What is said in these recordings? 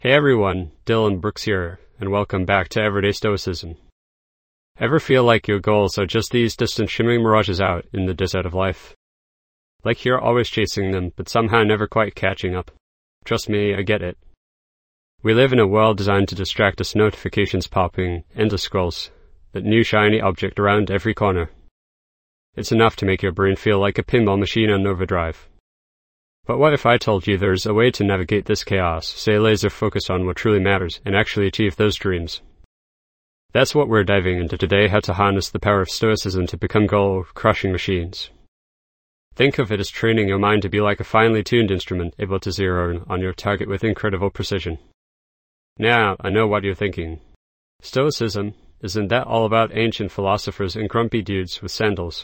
Hey everyone, Dylan Brooks here, and welcome back to Everyday Stoicism. Ever feel like your goals are just these distant shimmering mirages out in the desert of life? Like you're always chasing them, but somehow never quite catching up? Trust me, I get it. We live in a world designed to distract us, notifications popping, endless scrolls, that new shiny object around every corner. It's enough to make your brain feel like a pinball machine on overdrive. But what if I told you there's a way to navigate this chaos, stay laser focused on what truly matters, and actually achieve those dreams? That's what we're diving into today, how to harness the power of Stoicism to become goal-crushing machines. Think of it as training your mind to be like a finely tuned instrument, able to zero in on your target with incredible precision. Now, I know what you're thinking. Stoicism, isn't that all about ancient philosophers and grumpy dudes with sandals?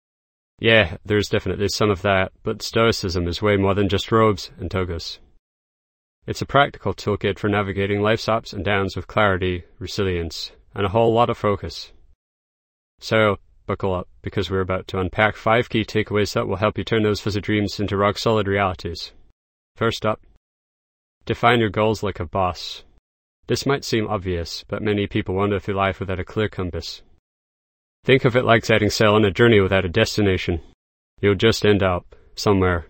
Yeah, there's definitely some of that, but Stoicism is way more than just robes and togas. It's a practical toolkit for navigating life's ups and downs with clarity, resilience, and a whole lot of focus. So, buckle up, because we're about to unpack 5 key takeaways that will help you turn those fuzzy dreams into rock-solid realities. First up, define your goals like a boss. This might seem obvious, but many people wander through life without a clear compass. Think of it like setting sail on a journey without a destination. You'll just end up somewhere.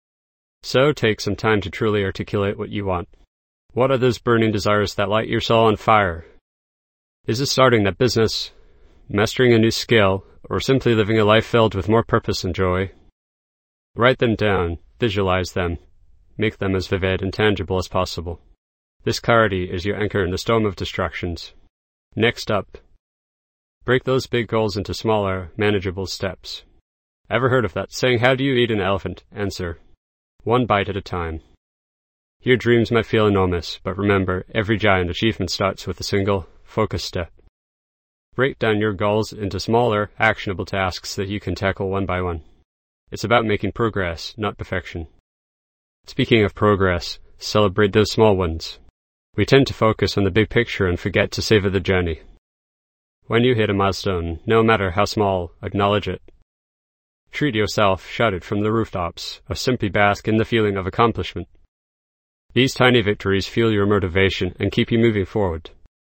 So take some time to truly articulate what you want. What are those burning desires that light your soul on fire? Is it starting that business, mastering a new skill, or simply living a life filled with more purpose and joy? Write them down, visualize them, make them as vivid and tangible as possible. This clarity is your anchor in the storm of distractions. Next up, break those big goals into smaller, manageable steps. Ever heard of that saying, how do you eat an elephant? Answer, one bite at a time. Your dreams might feel enormous, but remember, every giant achievement starts with a single, focused step. Break down your goals into smaller, actionable tasks that you can tackle one by one. It's about making progress, not perfection. Speaking of progress, celebrate those small ones. We tend to focus on the big picture and forget to savor the journey. When you hit a milestone, no matter how small, acknowledge it. Treat yourself, shout it from the rooftops, or simply bask in the feeling of accomplishment. These tiny victories fuel your motivation and keep you moving forward.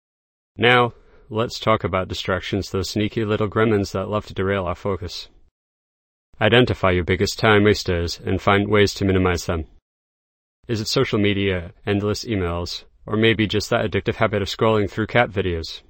Now, let's talk about distractions, those sneaky little gremlins that love to derail our focus. Identify your biggest time wasters and find ways to minimize them. Is it social media, endless emails, or maybe just that addictive habit of scrolling through cat videos?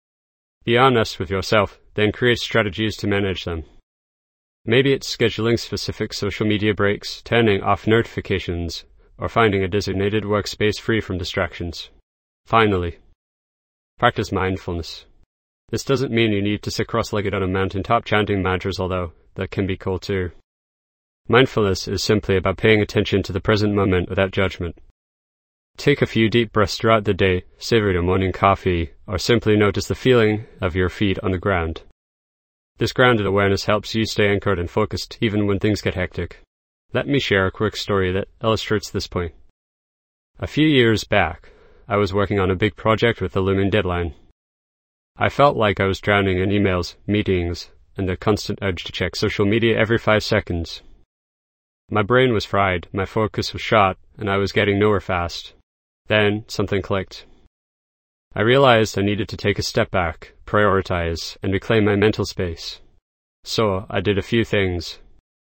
Be honest with yourself, then create strategies to manage them. Maybe it's scheduling specific social media breaks, turning off notifications, or finding a designated workspace free from distractions. Finally, practice mindfulness. This doesn't mean you need to sit cross-legged on a mountaintop chanting mantras, although that can be cool too. Mindfulness is simply about paying attention to the present moment without judgment. Take a few deep breaths throughout the day, savor your morning coffee, or simply notice the feeling of your feet on the ground. This grounded awareness helps you stay anchored and focused even when things get hectic. Let me share a quick story that illustrates this point. A few years back, I was working on a big project with a looming deadline. I felt like I was drowning in emails, meetings, and the constant urge to check social media every 5 seconds. My brain was fried, my focus was shot, and I was getting nowhere fast. Then, something clicked. I realized I needed to take a step back, prioritize, and reclaim my mental space. So, I did a few things.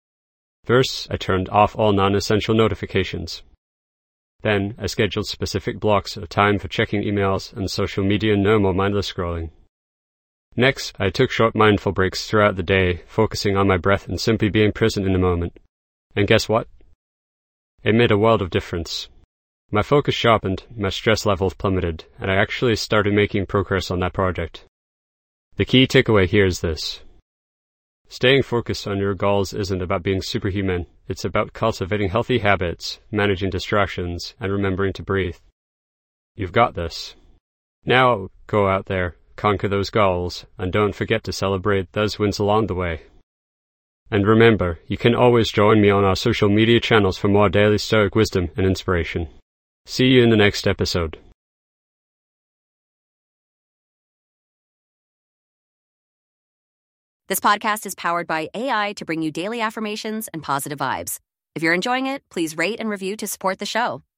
First, I turned off all non-essential notifications. Then, I scheduled specific blocks of time for checking emails and social media and no more mindless scrolling. Next, I took short mindful breaks throughout the day, focusing on my breath and simply being present in the moment. And guess what? It made a world of difference. My focus sharpened, my stress levels plummeted, and I actually started making progress on that project. The key takeaway here is this. Staying focused on your goals isn't about being superhuman. It's about cultivating healthy habits, managing distractions, and remembering to breathe. You've got this. Now, go out there, conquer those goals, and don't forget to celebrate those wins along the way. And remember, you can always join me on our social media channels for more daily Stoic wisdom and inspiration. See you in the next episode. This podcast is powered by AI to bring you daily affirmations and positive vibes. If you're enjoying it, please rate and review to support the show.